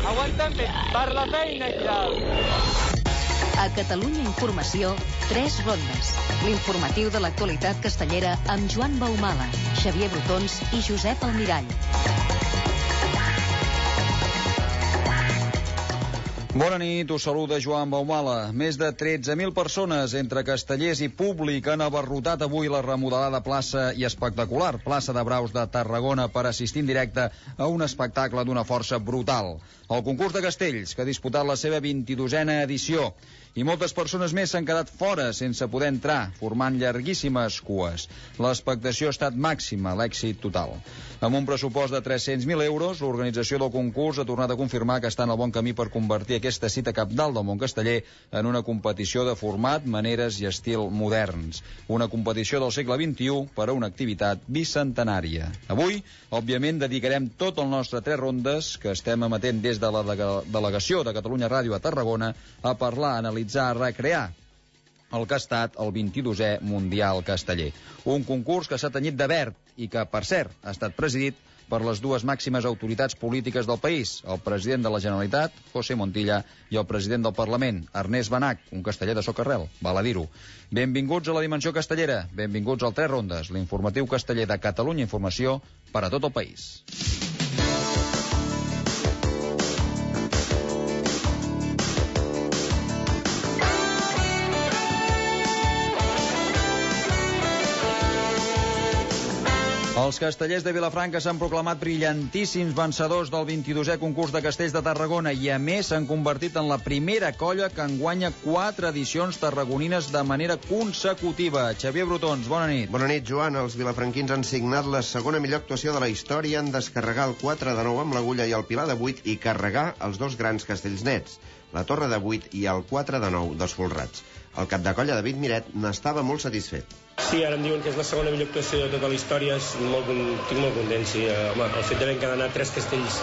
Aguanta'm bé, per la feina i tal. A Catalunya Informació, 3 rondes. L'informatiu de l'actualitat castellera amb Joan Baumala, Xavier Brotons i Josep Almirall. Bona nit, us saluda Joan Baumala. Més de 13.000 persones, entre castellers i públic, han abarrotat avui la remodelada plaça i espectacular plaça de Braus de Tarragona per assistir en directe a un espectacle d'una força brutal. El concurs de castells, que ha disputat la seva 22a edició, i moltes persones més s'han quedat fora sense poder entrar, formant llarguíssimes cues. L'expectació ha estat màxima, l'èxit total. Amb un pressupost de 300.000 euros, l'organització del concurs ha tornat a confirmar que està en el bon camí per convertir aquesta cita cabdal del món casteller en una competició de format, maneres i estil moderns. Una competició del segle XXI per a una activitat bicentenària. Avui, òbviament, dedicarem tot el nostre 3 rondes, que estem emetent des de la delegació de Catalunya Ràdio a Tarragona, a parlar, analitzar, recrear el que ha estat el 22è Mundial Casteller. Un concurs que s'ha tenyit de verd i que, per cert, ha estat presidit per les 2 màximes autoritats polítiques del país, el president de la Generalitat, José Montilla, i el president del Parlament, Ernest Benach, un casteller de socarrel, val a dir-ho. Benvinguts a la Dimensió Castellera, benvinguts al 3 rondes, l'informatiu casteller de Catalunya Informació per a tot el país. Els castellers de Vilafranca s'han proclamat brillantíssims vencedors del 22è concurs de castells de Tarragona i, a més, s'han convertit en la primera colla que enguanya 4 edicions tarragonines de manera consecutiva. Xavier Brotons, bona nit. Bona nit, Joan. Els vilafranquins han signat la segona millor actuació de la història en descarregar el 4 de 9 amb l'Agulla i el Pilar de 8 i carregar els 2 grans castells nets, la Torre de 8 i el 4 de 9 dels Folrats. El cap de colla, David Miret, n'estava molt satisfet. Sí, ara em diuen que és la segona millor actuació de tota la història, estic molt content, sí. Home, el fet d'haver encadenat 3 castells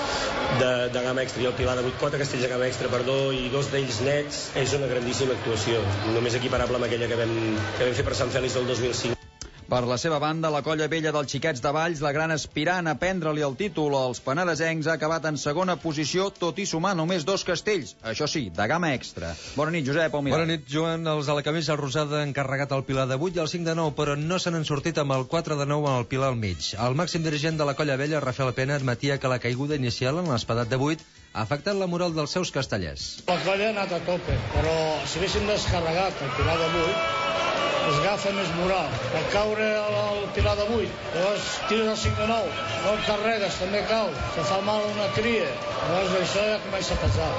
de gamma extra i el Pilar de 8, 4 castells de gamma extra, i 2 d'ells nets, és una grandíssima actuació, només equiparable amb aquella que vam fer per Sant Fèlix del 2005. Per la seva banda, la colla vella dels Xiquets de Valls, la gran aspirant a prendre-li el títol als penedesencs, ha acabat en segona posició, tot i sumar només 2 castells, això sí, de gamma extra. Bona nit, Josep Almirall. Bona nit, Joan. Els de la camisa rosada han carregat el Pilar de 8 i el 5 de 9, però no se n'han sortit amb el 4 de 9 amb el Pilar al mig. El màxim dirigent de la colla vella, Rafael Pena, admetia que la caiguda inicial en l'espadat de 8 ha afectat la moral dels seus castellers. La colla ha anat a tope, però si haguéssim descarregat el Pilar de 8, es agafa més moral. Al caure el Pilar de 8, llavors tires el 5 de 9, no el carregues, també cau, se fa mal una cria, llavors això ja comença a pesar.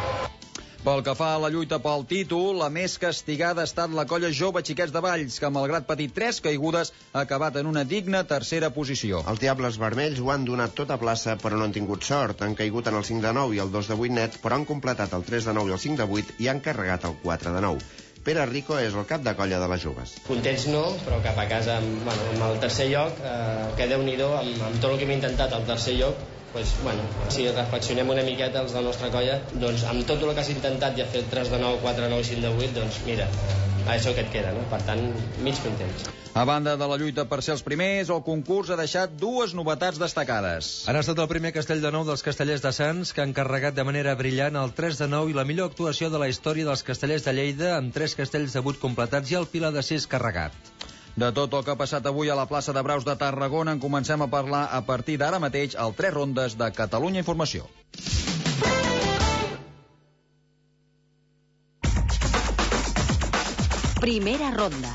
Pel que fa a la lluita pel títol, la més castigada ha estat la colla jove Xiquets de Valls, que malgrat patir 3 caigudes ha acabat en una digna tercera posició. Els Diables Vermells ho han donat tota plaça, però no han tingut sort. Han caigut en el 5 de 9 i el 2 de 8 net, però han completat el 3 de 9 i el 5 de 8 i han carregat el 4 de 9. Pere Rico és el cap de colla de les joves. Contents no, però cap a casa amb el tercer lloc, que Déu-n'hi-do, amb tot el que hem intentat al tercer lloc, si reflexionem una miqueta els de la nostra colla, doncs amb tot el que has intentat ja fer el 3 de 9, 4 de 9 i 5 de 8, doncs mira, això que et queda, no? Per tant, mig contents. A banda de la lluita per ser els primers, el concurs ha deixat 2 novetats destacades. Han estat el primer castell de 9 dels castellers de Sants, que han carregat de manera brillant el 3 de 9 i la millor actuació de la història dels castellers de Lleida, amb 3 castells de 8 completats i el Pilar de 6 carregat. De tot el que ha passat avui a la plaça de Braus de Tarragona en comencem a parlar a partir d'ara mateix al 3 rondes de Catalunya Informació. Primera ronda.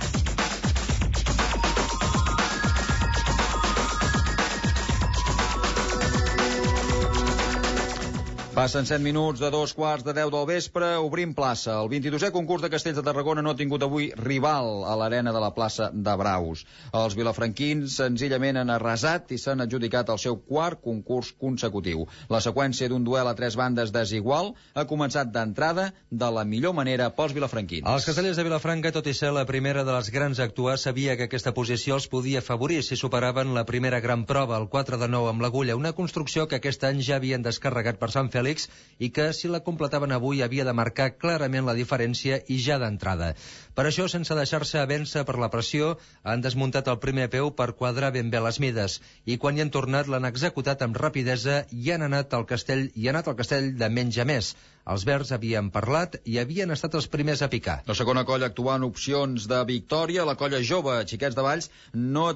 Passen 7 minuts de 2:15 del vespre, obrim plaça. El 22è concurs de castells de Tarragona no ha tingut avui rival a l'arena de la plaça de Braus. Els vilafranquins senzillament han arrasat i s'han adjudicat el seu 4 concurs consecutiu. La seqüència d'un duel a 3 bandes desigual ha començat d'entrada de la millor manera pels vilafranquins. Els castellers de Vilafranca, tot i ser la primera de les grans a actuar, sabia que aquesta posició els podia afavorir si superaven la primera gran prova, el 4 de 9 amb l'Agulla, una construcció que aquest any ja havien descarregat per Sant Fèlix Fèlix i que, si la completaven avui, havia de marcar clarament la diferència i ja d'entrada. Per això, sense deixar-se vèncer per la pressió, han desmuntat el primer peu per quadrar ben bé les mides i quan hi han tornat l'han executat amb rapidesa i han anat al castell de menys a més. Els verds havien parlat i havien estat els primers a picar. La segona colla actuant opcions de victòria, la colla jove Xiquets de Valls, no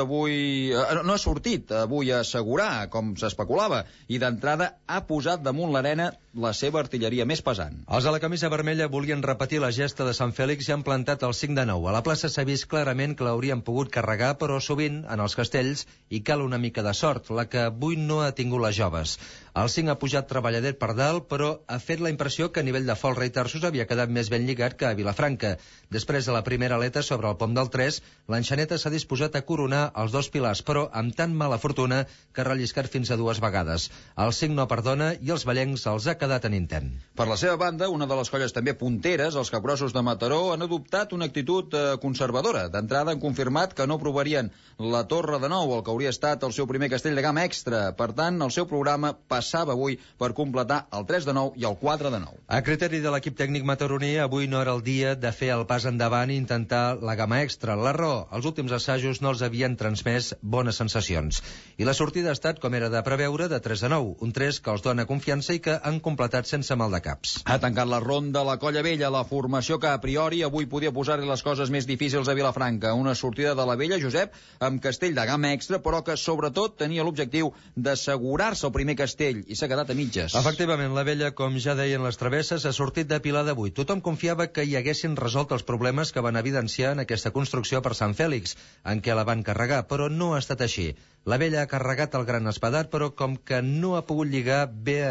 ha sortit avui a assegurar, com s'especulava, i d'entrada ha posat damunt l'arena la seva artilleria més pesant. Els de la camisa vermella volien repetir la gesta de Sant Fèlix i han plantat el 5 de 9. A la plaça s'ha vist clarament que l'haurien pogut carregar, però sovint, en els castells, hi cal una mica de sort, la que avui no ha tingut les joves. El 5 ha pujat treballadet per dalt, però ha fet la impressió que a nivell de folre i terços havia quedat més ben lligat que a Vilafranca. Després de la primera aleta sobre el pom del 3, l'enxaneta s'ha disposat a coronar els dos pilars, però amb tan mala fortuna que ha relliscat fins a 2 vegades. El 5 no perdona i els ballencs els ha quedat en intent. Per la seva banda, una de les colles també punteres, els capgrossos de Mataró, han adoptat una actitud conservadora. D'entrada han confirmat que no provarien la Torre de Nou, el que hauria estat el seu primer castell de gamma extra. Per tant, el seu programa passava avui per completar el 3 de 9 i el 4 de 9. A criteri de l'equip tècnic mataroní, avui no era el dia de fer el pas endavant i intentar la gamma extra. La raó, els últims assajos no els havien transmès bones sensacions. I la sortida ha estat, com era de preveure, de 3 de 9, un 3 que els dona confiança i que han completat sense mal de caps. Ha tancat la ronda la colla vella, la formació que a priori avui podia posar-li les coses més difícils a Vilafranca. Una sortida de la vella, Josep, amb castell de gamma extra, però que sobretot tenia l'objectiu d'assegurar-se el primer castell i s'ha quedat a mitges. Efectivament, la vella, com ja deien les travesses, ha sortit de Pilar de 8. Tothom confiava que hi haguessin resolt els problemes que van evidenciar en aquesta construcció per Sant Fèlix, en què la van carregar, però no ha estat així. La vella ha carregat el gran espadat, però com que no l'ha pogut lligar bé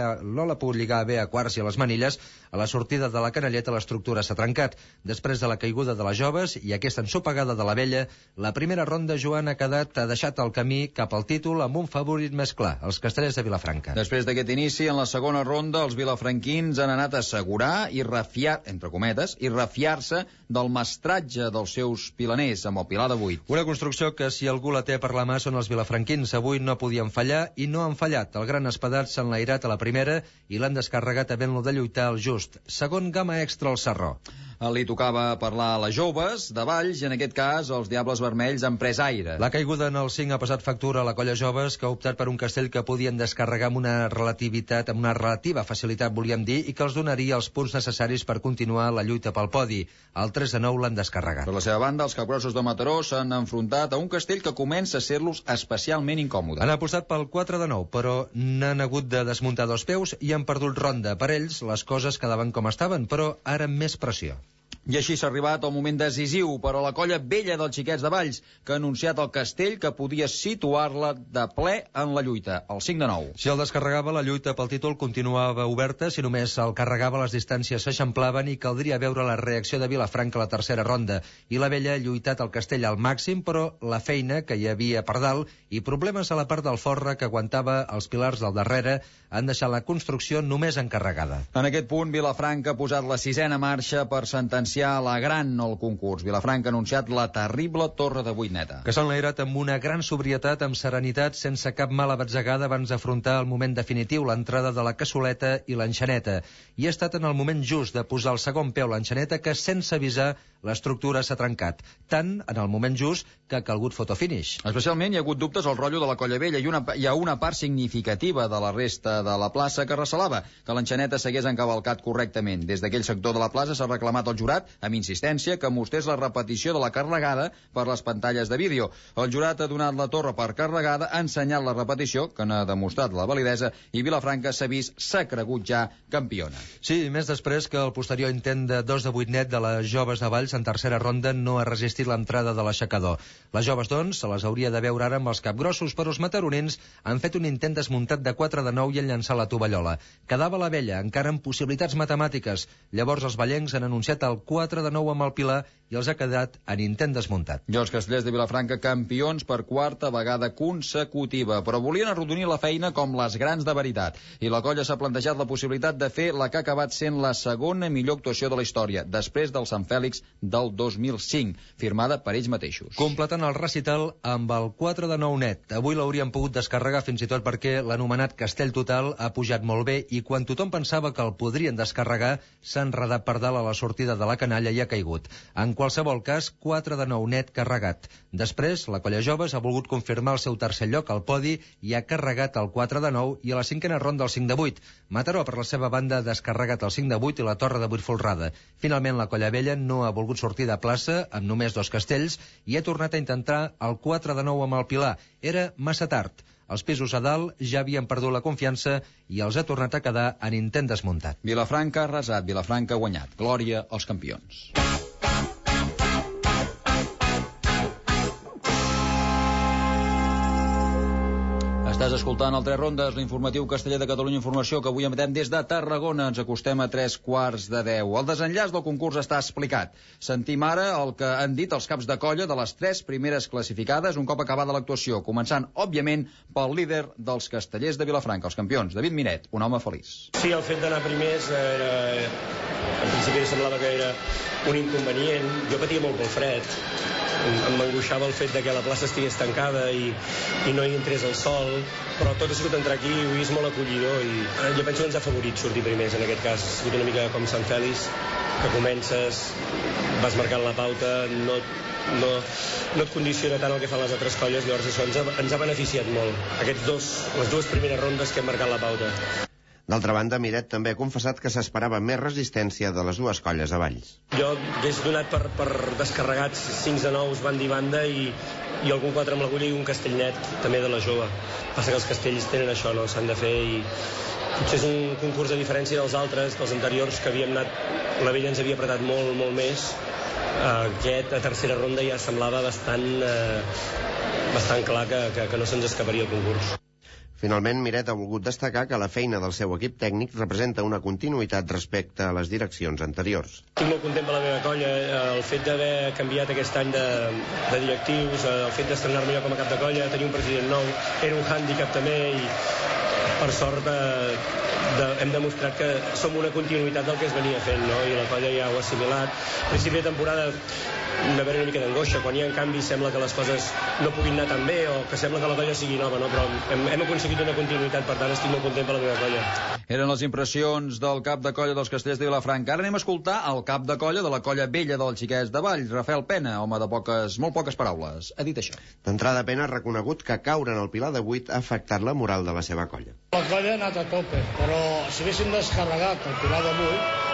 a quarts i a les manilles, a la sortida de la canelleta l'estructura s'ha trencat. Després de la caiguda de les joves i aquesta ensopegada de la vella, la primera ronda, Joan, ha deixat el camí cap al títol amb un favorit més clar, els castellers de Vilafranca. Després d'aquest inici, en la segona ronda, els vilafranquins han anat a assegurar i entre cometes, i refiar-se del mestratge dels seus pilaners amb el pilar de 8. Una construcció que, si algú la té per la mà, són els vilafranquins. Avui no podien fallar i no han fallat. El gran espadat s'ha enlairat a la primera i l'han descarregat havent-lo de lluitar al just. Segon gamma extra al Sarró. Li tocava parlar a les joves de Valls i en aquest cas els Diables Vermells han pres aire. La caiguda en el 5 ha passat factura a la colla joves, que ha optat per un castell que podien descarregar amb una relativa facilitat, volíem dir, i que els donaria els punts necessaris per continuar la lluita pel podi. El 3 de 9 l'han descarregat. Per la seva banda, els capgrossos de Mataró s'han enfrontat a un castell que comença a ser-los especialment incòmode. Han apostat pel 4 de 9, però n'han hagut de desmuntar 2 peus i han perdut ronda. Per ells, les coses quedaven com estaven, però ara amb més pressió. I així s'ha arribat al moment decisiu per a la colla vella dels Xiquets de Valls, que ha anunciat el castell que podia situar-la de ple en la lluita, el 5 de 9. Si el descarregava, la lluita pel títol continuava oberta. Si només el carregava, les distàncies s'eixamplaven i caldria veure la reacció de Vilafranca a la tercera ronda. I la vella ha lluitat el castell al màxim, però la feina que hi havia per dalt i problemes a la part del folre que aguantava els pilars del darrere han deixat la construcció només encarregada. En aquest punt, Vilafranca ha posat la 6a marxa per sentenciar la gran al concurs. Vilafranca ha anunciat la terrible torre de 8 neta. Que s'ha enlairat amb una gran sobrietat, amb serenitat, sense cap mala batzegada abans d'afrontar el moment definitiu, l'entrada de la cassoleta i l'enxaneta. I ha estat en el moment just de posar el segon peu l'enxaneta que, sense avisar, l'estructura s'ha trencat. Tant en el moment just que ha calgut fotofinish. Especialment hi ha hagut dubtes al rotllo de la colla vella i hi ha una part significativa de la resta de la plaça que recelava que l'enxaneta s'hagués encavalcat correctament. Des d'aquell sector de la plaça s'ha reclamat al jurat, amb insistència, que mostrés la repetició de la carregada per les pantalles de vídeo. El jurat ha donat la torre per carregada, ha ensenyat la repetició, que n'ha demostrat la validesa, i Vilafranca s'ha vist, s'ha cregut ja campiona. Sí, més després que el posterior intent de 2 de 8 net de les joves de Valls en tercera ronda no ha resistit l'entrada de l'aixecador. Les joves, doncs, se les hauria de veure ara amb els capgrossos, però els mataronins han fet un intent desmuntat de 4 de 9 i han llançat la tovallola. Quedava la vella, encara amb possibilitats matemàtiques. Llavors els ballencs han anunciat el 4 de 9 amb el pilar i els ha quedat en intent desmuntat. I els castellers de Vilafranca campions per quarta vegada consecutiva, però volien arrodonir la feina com les grans de veritat. I la colla s'ha plantejat la possibilitat de fer la que ha acabat sent la segona millor actuació de la història, després del Sant Fèlix del 2005, firmada per ells mateixos. Completant el recital amb el 4 de 9 net. Avui l'hauríem pogut descarregar fins i tot perquè l'anomenat Castell Total ha pujat molt bé i quan tothom pensava que el podrien descarregar s'ha enredat per dalt a la sortida de la canalla i ha caigut. En qualsevol cas, 4 de 9 net carregat. Després, la colla joves ha volgut confirmar el seu tercer lloc al podi i ha carregat el 4 de 9 i a la cinquena ronda el 5 de 8. Mataró, per la seva banda, ha descarregat el 5 de 8 i la torre de 8 folrada. Finalment, la colla vella no ha volgut sortir de plaça amb només 2 castells i ha tornat a intentar el 4 de 9 amb el Pilar. Era massa tard. Els pisos a dalt ja havien perdut la confiança i els ha tornat a quedar en intent desmuntat. Vilafranca ha arrasat, Vilafranca ha guanyat. Glòria als campions. Estàs escoltant el 3 rondes, l'informatiu Casteller de Catalunya Informació, que avui emetem des de Tarragona. Ens acostem a 3:15. El desenllaç del concurs està explicat. Sentim ara el que han dit els caps de colla de les 3 primeres classificades un cop acabada l'actuació, començant, òbviament, pel líder dels castellers de Vilafranca, els campions, David Minet, un home feliç. Sí, el fet d'anar primers en principi semblava que era un inconvenient. Jo patia molt pel fred. M'angoixava el fet de que la plaça estigués tancada i no hi entrés el sol, però tot ha sigut entrar aquí i ho he vist molt acollidor i jo penso que ens ha favorit sortir primers en aquest cas. Ha sigut una mica com Sant Fèlix, que comences, vas marcant la pauta, no et condiciona tant el que fan les altres colles, llavors això ens ha beneficiat molt, les dues primeres rondes que hem marcat la pauta. D'altra banda, Miret també ha confessat que s'esperava més resistència de les dues colles a Valls. Jo hagués donat per descarregats 5 de 9 banda i banda i algun 4 amb l'agulla i un castell net, també de la jove. Passa que els castells tenen això, no? S'han de fer i potser és un concurs de diferència dels altres, dels anteriors, que havíem anat, la vella ens havia apretat molt, molt més. Aquest, a tercera ronda, ja semblava bastant clar que no se'ns escaparia el concurs. Finalment, Miret ha volgut destacar que la feina del seu equip tècnic representa una continuïtat respecte a les direccions anteriors. Estic molt content per la meva colla. El fet d'haver canviat aquest any de directius, el fet d'estrenar-me jo com a cap de colla, tenir un president nou, era un hàndicap també i per sort hem demostrat que som una continuïtat del que es venia fent, no? I la colla ja ho ha assimilat. A principi de temporada d'haver una mica d'angoixa, quan hi ha canvis sembla que les coses no puguin anar tan bé o que sembla que la colla sigui nova, no? Però hem aconseguit una continuïtat, per tant estic molt content per la meva colla. Eren les impressions del cap de colla dels castellers de Vilafranca. Ara anem a escoltar el cap de colla de la colla vella dels Xiquets de Valls, Rafael Pena, home de molt poques paraules. Ha dit això. D'entrada, Pena ha reconegut que caure en el Pilar de 8 ha afectat la moral de la seva colla. La colla ha anat a tope, però si haguéssim descarregat el Pilar de 8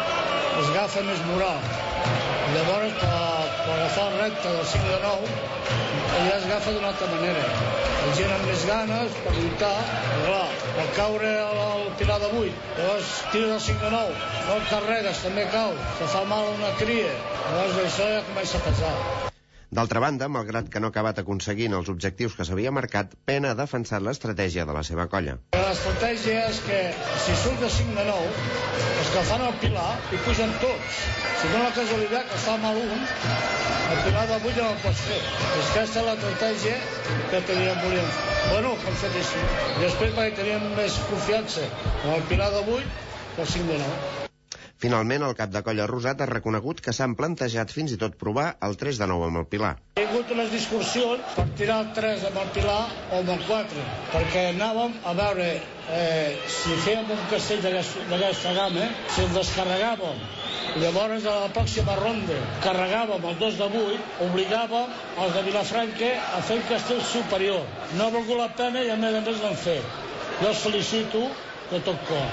es agafa més moral. Llavors, per agafar el repte del 5 de 9, ja es agafa d'una altra manera. La gent amb més ganes per lluitar, però clar, al caure al Pilar de 8, llavors tires el 5 de 9, no el carregues, també cau, se fa mal una cria, llavors això ja comença a pesar. D'altra banda, malgrat que no ha acabat aconseguint els objectius que s'havia marcat, Pena ha defensat l'estratègia de la seva colla. L'estratègia és que si surt de 5 de 9, els que fan el Pilar hi pugen tots. Si no la casualitat que fa mal un, el Pilar de 8 no el pots fer. És que aquesta és l'estratègia que volíem fer. Bueno, que hem fet així. I després perquè teníem més confiança en el Pilar de 8 que el 5 de 9. Finalment, el cap de colla rosat ha reconegut que s'han plantejat fins i tot provar el 3 de 9 amb el Pilar. Hi ha hagut unes discussions per tirar el 3 amb el Pilar o amb el 4, perquè anàvem a veure si fèiem un castell d'aquesta gamma, si el descarregàvem. Llavors, a la pròxima ronda, carregàvem el 2 de 8, obligàvem els de Vilafranca a fer un castell superior. No ha volgut la pena i a més l'han fet. Jo els felicito de tot cor.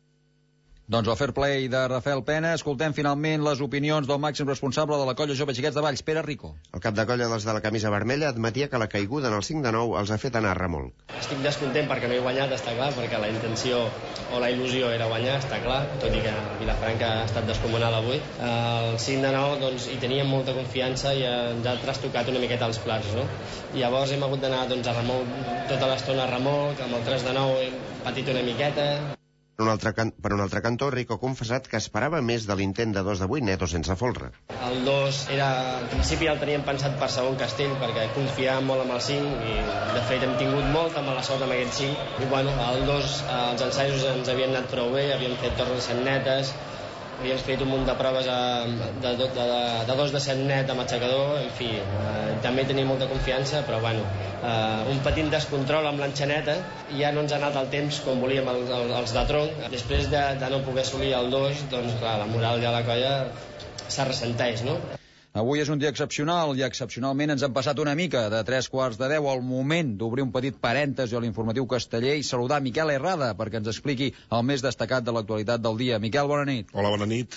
Doncs el fair play de Rafael Pena. Escoltem finalment les opinions del màxim responsable de la colla jove Xiquets de Valls, Pere Rico. El cap de colla dels de la camisa vermella admetia que la caiguda en el 5 de 9 els ha fet anar a remolc. Estic descontent perquè no he guanyat, està clar, perquè la intenció o la il·lusió era guanyar, està clar, tot i que Vilafranca ha estat descomunal avui. El 5 de 9, doncs, hi teníem molta confiança i ens ha trastocat una miqueta els plats, no? Llavors hem hagut d'anar a remolc tota l'estona a remolc, amb el 3 de 9 hem patit una miqueta. Per un altre cantó, Rico ha confessat que esperava més de l'intent de 2 de 8 net o sense folre. El 2 al principi el teníem pensat per segon castell, perquè confiàvem molt amb el 5 i de fet hem tingut molta mala sort amb aquest 5. I bueno, el 2, els ensaios ens havien anat prou bé, havíem fet torres de 7 netes, havíem fet un munt de proves de 2 de 7 net amb aixecador, en fi, també tenim molta confiança, però bueno, un petit descontrol amb l'enxaneta i ja no ens ha anat el temps com volíem els de tronc. Després de no poder assolir el 2, doncs clar, la moral de la colla se ressenteix, no? Avui és un dia excepcional i excepcionalment ens han passat una mica de 9:45 al moment d'obrir un petit parèntesi a l'informatiu casteller i saludar Miquel Herrada perquè ens expliqui el més destacat de l'actualitat del dia. Miquel, bona nit. Hola, bona nit.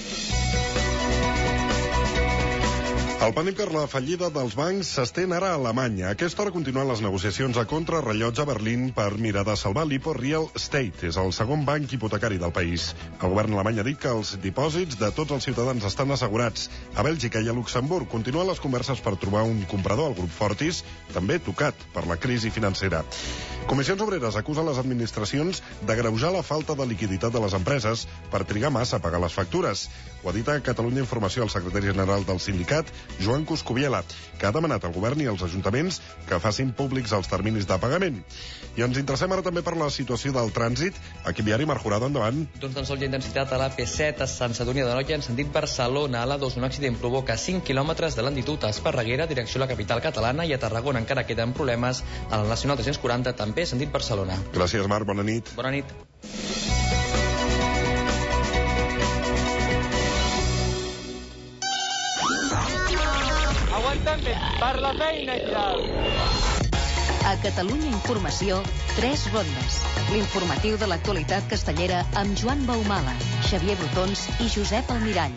El pànic per la fallida dels bancs s'estén ara a Alemanya. A aquesta hora continuen les negociacions a contrarrellotge a Berlín per mirar de salvar l'Hypo Real Estate. És el segon banc hipotecari del país. El govern alemany ha dit que els dipòsits de tots els ciutadans estan assegurats. A Bèlgica i a Luxemburg continuen les converses per trobar un comprador al grup Fortis, també tocat per la crisi financera. Comissions Obreres acusen les administracions d'agreujar la falta de liquiditat de les empreses per trigar massa a pagar les factures. Ho ha dit a Catalunya Informació el secretari general del sindicat, Joan Coscubiela, que ha demanat al govern i als ajuntaments que facin públics els terminis de pagament. I ens interessem ara també per la situació del trànsit. Aquí Viari, Marc Jurado, endavant. Doncs tan sols hi ha intensitat a la P7 a Sant Sadurní d'Anoia en sentit Barcelona. A l'A2 un accident provoca 5 quilòmetres de lentitud a Esparreguera, direcció a la capital catalana, i a Tarragona encara queden problemes a la Nacional 340, també sentit Barcelona. Gràcies, Marc. Bona nit. Bona nit. Aguanta'm bé, per la feina i tal. A Catalunya Informació, 3 rondes. L'informatiu de l'actualitat castellera amb Joan Baumala, Xavier Brotons i Josep Almirall.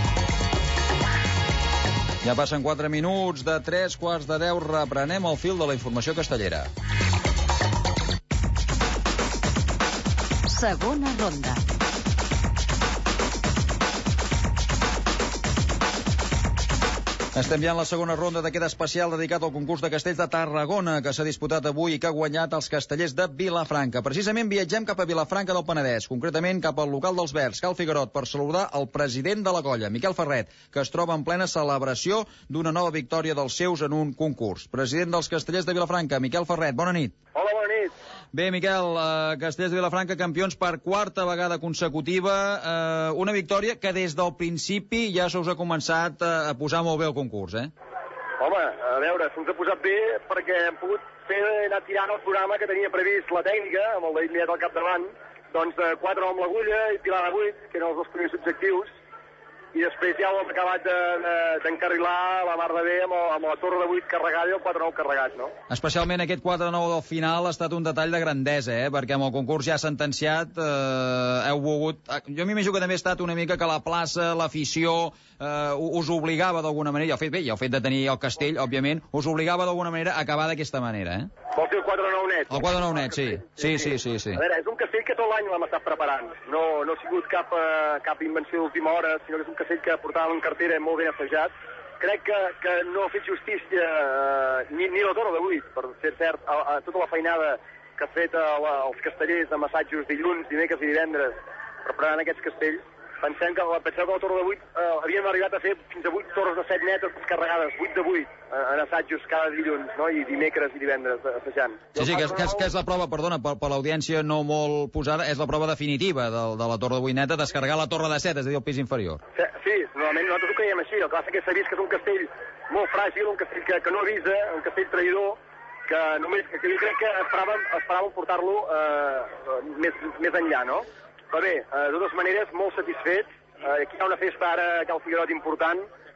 Ja passen 4 minuts de 9:45. Reprenem el fil de la informació castellera. Segona ronda. Estem ja en la segona ronda d'aquest especial dedicat al concurs de castells de Tarragona que s'ha disputat avui i que ha guanyat els castellers de Vilafranca. Precisament viatgem cap a Vilafranca del Penedès, concretament cap al local dels Verds, Cal Figuerot, per saludar el president de la colla, Miquel Ferret, que es troba en plena celebració d'una nova victòria dels seus en un concurs. President dels castellers de Vilafranca, Miquel Ferret, bona nit. Hola, bona nit. Bé, Miquel, castellers de Vilafranca, campions per quarta vegada consecutiva, una victòria que des del principi ja se us ha començat a posar molt bé el concurs, eh? Home, a veure, se'ns ha posat bé perquè hem pogut anar tirant el programa que tenia previst la tècnica, amb el David Millet al capdavant, doncs 4 amb l'agulla i pilar de 8, que eren els dos primers objectius, i després ja ho hem acabat d'encarrilar la mar de bé amb la torre de 8 carregada i el 4-9 carregat, no? Especialment aquest 4-9 del final ha estat un detall de grandesa, perquè amb el concurs ja sentenciat heu volgut... Jo m'imagino que també ha estat una mica que la plaça, l'afició, us obligava d'alguna manera, i el fet de tenir el castell, òbviament, us obligava d'alguna manera a acabar d'aquesta manera, eh? Vols dir el 4-9 net? El 4-9 net, sí. Sí. A veure, és un castell que tot l'any l'hem estat preparant. No ha sigut cap invenció d'última hora, sinó que és un castell que portàvem en cartera molt ben assajat. Crec que no ha fet justícia ni la torre de 8, per ser cert, a tota la feinada que ha fet els castellers de massatges dilluns, dimecres i divendres preparant aquests castells. Pensem que la torre de 8 havíem arribat a fer fins a 8 torres de 7 netes descarregades, 8 de 8, en assajos cada dilluns, no? I dimecres i divendres assajant. Sí, que és la prova, perdona, per l'audiència no molt posada, és la prova definitiva de la torre de 8 neta, descarregar la torre de 7, és a dir, el pis inferior. Sí, normalment nosaltres ho creiem així. El que passa que s'ha vist que és un castell molt fràgil, un castell que no avisa, un castell traïdor, que jo crec que esperàvem portar-lo més enllà, no? Però bé, de totes maneres, molt satisfets. Aquí hi ha una festa ara a Cal Figuerot important.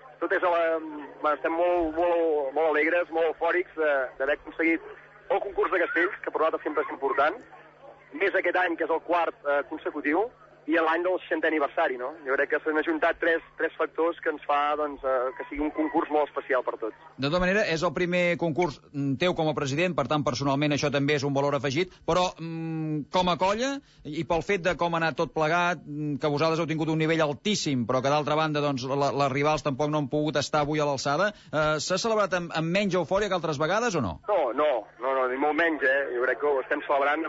Estem molt alegres, molt eufòrics d'haver aconseguit el concurs de castells, que per nosaltres sempre és important. Més aquest any, que és el 4 consecutiu, i l'any del 60è aniversari, no? Jo crec que s'han ajuntat tres factors que ens fa que sigui un concurs molt especial per tots. De tota manera, és el primer concurs teu com a president, per tant, personalment, això també és un valor afegit, però com a colla, i pel fet de com ha anat tot plegat, que vosaltres heu tingut un nivell altíssim, però que d'altra banda, doncs, les rivals tampoc no han pogut estar avui a l'alçada, s'ha celebrat amb menys eufòria que altres vegades o no? No, ni molt menys, Jo crec que ho estem celebrant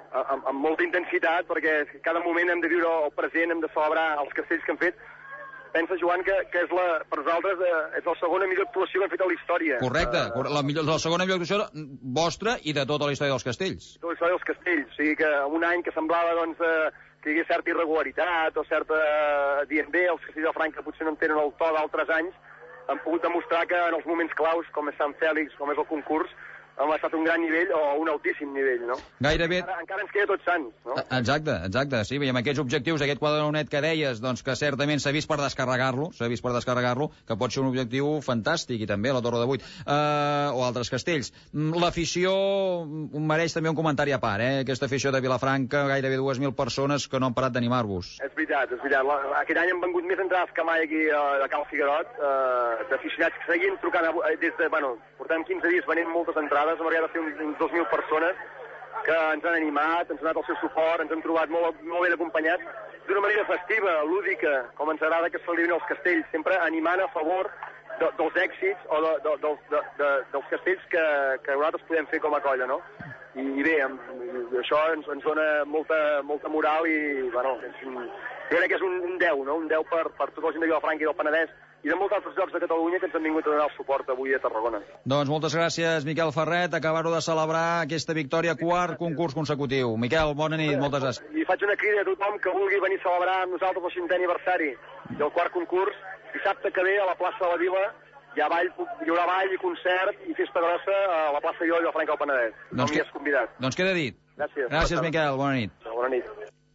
amb molta intensitat, perquè cada moment hem de viure el present, hem de celebrar els castells que hem fet. Pensa, Joan, que és per nosaltres és la segona millor actuació que hem fet a la història. Correcte, la segona millor actuació vostra i de tota la història dels castells. Tota la història dels castells, o sigui que un any que semblava doncs, que hi hagués certa irregularitat o certa... dient bé, els castells de Franca potser no en tenen el to d'altres anys, han pogut demostrar que en els moments claus, com és Sant Fèlix, com és el concurs, ha estat un gran nivell o un altíssim nivell, no? Gairebé... Encara ens queda tots sants, no? Exacte, sí, i amb aquests objectius, aquest quadre net que deies, doncs que certament s'ha vist per descarregar-lo, que pot ser un objectiu fantàstic, i també la Torre de Buit, o altres castells. L'afició mereix també un comentari a part, Aquesta afició de Vilafranca, gairebé 2.000 persones que no han parat d'animar-vos. És veritat. Aquest any han vengut més entrades que mai aquí a Cal Figuerot, d'aficionats que seguien trucant des de... portem 15 dies venint moltes entrades, hem arribat a ser uns 2.000 persones que ens han animat, ens han donat el seu suport, ens han trobat molt ben acompanyats, d'una manera festiva, lúdica, com ens agrada que es celebrin els castells, sempre animant a favor dels èxits o dels castells que nosaltres podem fer com a colla, no? I bé, això ens dona molta moral i, jo crec que és un 10, no? Un 10 per tota la gent de Vilafranca i del Penedès i de molts altres llocs de Catalunya que ens han vingut a donar el suport avui a Tarragona. Doncs moltes gràcies, Miquel Ferret. Acabar-ho de celebrar aquesta victòria, quart concurs consecutiu. Miquel, bona nit, moltes gràcies. I faig una crida a tothom que vulgui venir a celebrar amb nosaltres el 5è aniversari del quart concurs. Dissabte que ve a la plaça de la Vila hi haurà ball i concert i festa grossa a la plaça de Vilafranca del Penedès. No m'hi has convidat. Doncs queda dit. Gràcies, Miquel. Bona nit. Bona nit.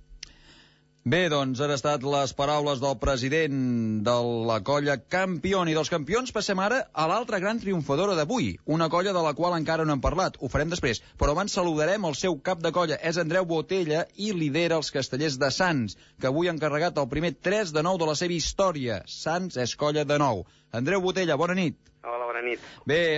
Bé, doncs han estat les paraules del president de la colla Campion. I dels campions passem ara a l'altra gran triomfadora d'avui, una colla de la qual encara no hem parlat. Ho farem després, però abans saludarem el seu cap de colla. És Andreu Botella i lidera els Castellers de Sants, que avui han carregat el primer 3 de 9 de la seva història. Sants és colla de 9. Andreu Botella, bona nit. Hola, bona nit. Bé,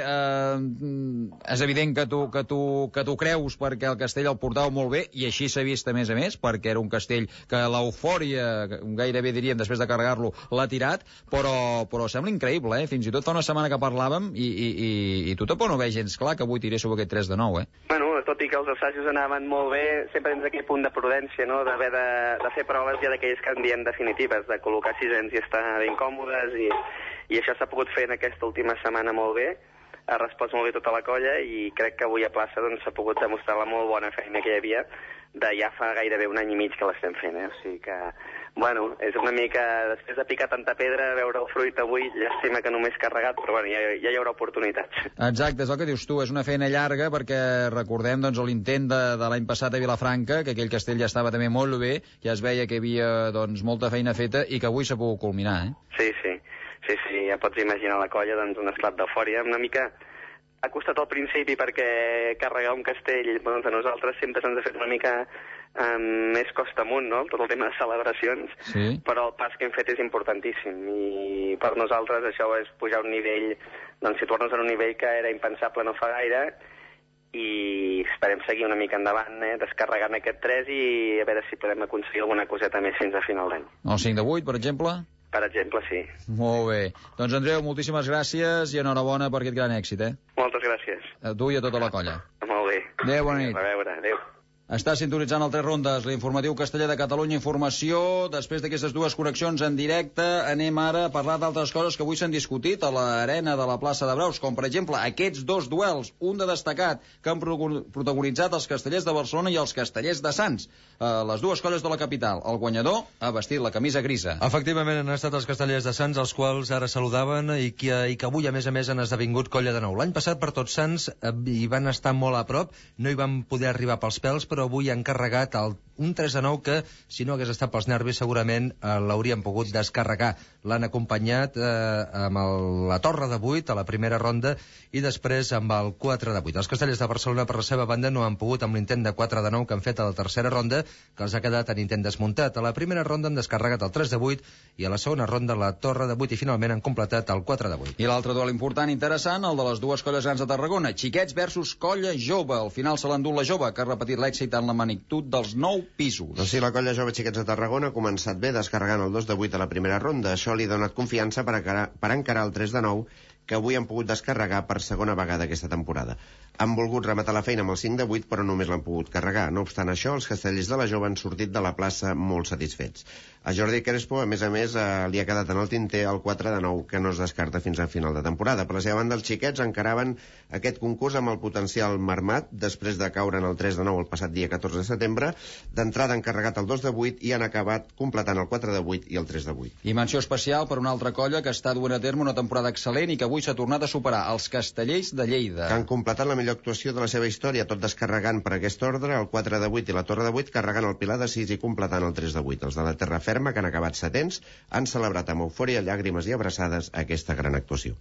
és evident que tu creus perquè el castell el portava molt bé, i així s'ha vist a més, perquè era un castell que l'eufòria, gairebé diríem, després de carregar-lo, l'ha tirat, però sembla increïble, Fins i tot fa una setmana que parlàvem i tu tampoc no veus gens clar que avui tirés sobre aquest 3 de 9, Bueno, tot i que els assajos anaven molt bé, sempre tens aquell punt de prudència, no?, d'haver de fer proves ja d'aquelles que en diem definitives, de col·locar sisens i estar ben còmodes, i això s'ha pogut fer en aquesta última setmana molt bé, ha respost molt bé tota la colla i crec que avui a plaça s'ha pogut demostrar la molt bona feina que hi havia de ja fa gairebé un any i mig que l'estem fent, O sigui que, bueno, és una mica, després de picar tanta pedra, veure el fruit avui, llàstima que només carregat, però bueno, ja hi haurà oportunitats. Exacte, és el que dius tu, és una feina llarga perquè recordem l'intent de l'any passat a Vilafranca, que aquell castell ja estava també molt bé, ja es veia que hi havia molta feina feta i que avui s'ha pogut culminar, Sí, ja pots imaginar la colla, un esclat d'eufòria. Una mica ha costat al principi perquè carregar un castell, a nosaltres sempre se'ns ha fet una mica més costa amunt, no?, tot el tema de celebracions, però el pas que hem fet és importantíssim i per nosaltres això és pujar un nivell, situar-nos en un nivell que era impensable no fa gaire, i esperem seguir una mica endavant, descarregant aquest 3 i a veure si podem aconseguir alguna coseta més fins a final d'any. El 5 de 8, per exemple? Per exemple, sí. Molt bé. Doncs, Andreu, moltíssimes gràcies i enhorabona per aquest gran èxit, Moltes gràcies. A tu i a tota la colla. Molt bé. Adéu, bona nit. A veure, adéu. Està sintonitzant el 3 rondes, l'informatiu casteller de Catalunya Informació. Després d'aquestes dues connexions en directe, anem ara a parlar d'altres coses que avui s'han discutit a l'arena de la plaça de Braus, com per exemple aquests dos duels, un de destacat, que han protagonitzat els castellers de Barcelona i els castellers de Sants, les dues colles de la capital. El guanyador ha vestit la camisa grisa. Efectivament, han estat els castellers de Sants, els quals ara saludaven i que avui, a més, han esdevingut colla de nou. L'any passat, per Tots Sants, hi van estar molt a prop, no hi van poder arribar pels pèls, però avui han carregat un 3 de 9 que, si no hagués estat pels nervis, segurament l'haurien pogut descarregar. L'han acompanyat amb la Torre de 8 a la primera ronda i després amb el 4 de 8. Els castellers de Barcelona, per la seva banda, no han pogut amb l'intent de 4 de 9 que han fet a la tercera ronda, que els ha quedat en intent desmuntat. A la primera ronda han descarregat el 3 de 8 i a la segona ronda la Torre de 8 i finalment han completat el 4 de 8. I l'altre duel important, interessant, el de les dues colles grans de Tarragona, Xiquets versus Colla Jove. Al final se l'ha endut la Jove, que ha repetit l'èxit en la magnitud dels 9 pisos. Doncs sí, la colla Jove Xiquets de Tarragona ha començat bé descarregant el 2 de 8 a la primera ronda. Això li ha donat confiança per encarar el 3 de 9 que avui han pogut descarregar per segona vegada aquesta temporada. Han volgut rematar la feina amb el 5 de 8, però només l'han pogut carregar. No obstant això, els castellers de la Jove han sortit de la plaça molt satisfets. A Jordi Crespo, a més, li ha quedat en el tinter el 4 de 9, que no es descarta fins al final de temporada. Per la seva banda, els xiquets encaraven aquest concurs amb el potencial marmat, després de caure en el 3 de 9 el passat dia 14 de setembre. D'entrada han carregat el 2 de 8 i han acabat completant el 4 de 8 i el 3 de 8. I menció especial per una altra colla que està duent a terme una temporada excel·lent i que avui s'ha tornat a superar, els Castellers de Lleida. Que han completat la millor actuació de la seva història, tot descarregant per aquest ordre el 4 de 8 i la Torre de 8, carregant el Pilar de 6 i completant el 3 de 8. Els de la Terra Ferma, que han acabat setents, han celebrat amb eufòria, llàgrimes i abraçades aquesta gran actuació.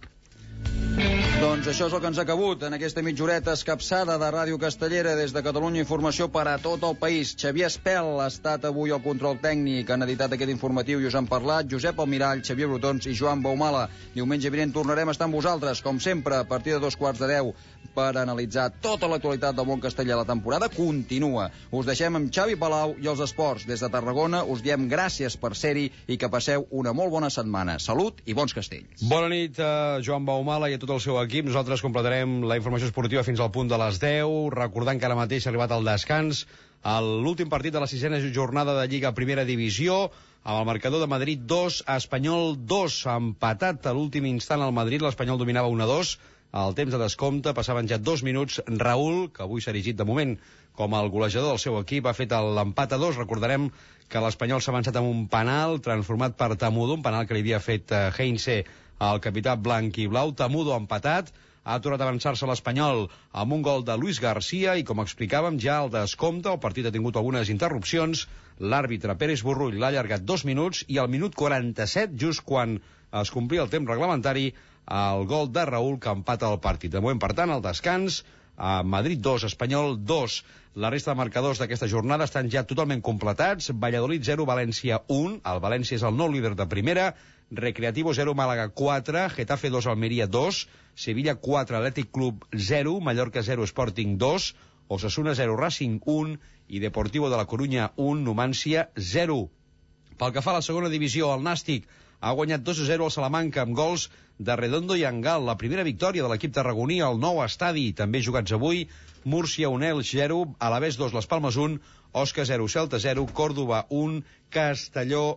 Doncs això és el que ens ha cabut en aquesta mitjoreta escapçada de Ràdio Castellera des de Catalunya Informació per a tot el país. Xavier Espel ha estat avui al control tècnic, han editat aquest informatiu i us han parlat Josep Almirall, Xavier Brutons i Joan Baumala. Diumenge vinent tornarem a estar amb vosaltres, com sempre, a partir de 2:45, per analitzar tota l'actualitat del món castellà. La temporada continua. Us deixem amb Xavi Palau i els esports. Des de Tarragona us diem gràcies per ser-hi i que passeu una molt bona setmana. Salut i bons castells. Bona nit a Joan Baumala i a tot el seu equip. Nosaltres completarem la informació esportiva fins al punt de les 10, recordant que ara mateix ha arribat el descans a l'últim partit de la 6a jornada de Lliga Primera Divisió, amb el marcador de Madrid 2, Espanyol 2, empatat a l'últim instant al Madrid, l'Espanyol dominava 1-2, al temps de descompte passaven ja 2 minuts. Raúl, que avui s'ha erigit de moment com el golejador del seu equip, ha fet l'empat a 2. Recordarem que l'Espanyol s'ha avançat amb un penal transformat per Tamudo, un penal que li havia fet Heinze al capità blanc i blau. Tamudo empatat, ha tornat a avançar-se l'Espanyol amb un gol de Luis García i, com explicàvem, ja al descompte el partit ha tingut algunes interrupcions. L'àrbitre Pérez Burrull l'ha allargat 2 minuts i al minut 47, just quan es complia el temps reglamentari, el gol de Raúl que empata el partit. De moment, per tant, el descans, a Madrid 2, Espanyol 2. La resta de marcadors d'aquesta jornada estan ja totalment completats. Valladolid 0, València 1. El València és el nou líder de primera. Recreativo 0, Màlaga 4. Getafe 2, Almeria 2. Sevilla 4, Atlètic Club 0. Mallorca 0, Sporting 2. Osasuna 0, Racing 1. I Deportivo de la Corunya 1, Numancia 0. Pel que fa a la segona divisió, el Nàstic ha guanyat 2-0 al Salamanca amb gols de Redondo i Angal. La primera victòria de l'equip tarragoní al nou estadi, també jugats avui. Múrcia 1, Elx 0, Alavés 2, Les Palmes 1, Osca 0, Celta 0, Còrdova 1, Castelló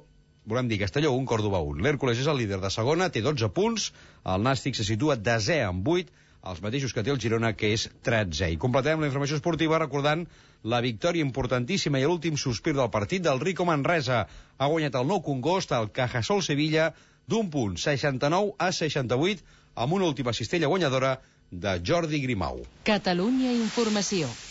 1, Còrdova 1. L'Hèrcules és el líder de segona, té 12 punts, el Nàstic se situa desè amb 8, els mateixos que té el Girona, que és 13. I completem la informació esportiva recordant la victòria importantíssima i l'últim sospir del partit del Rico Manresa. Ha guanyat el Nou Congost al Cajasol Sevilla d'un punt, 69-68, amb una última cistella guanyadora de Jordi Grimau. Catalunya Informació.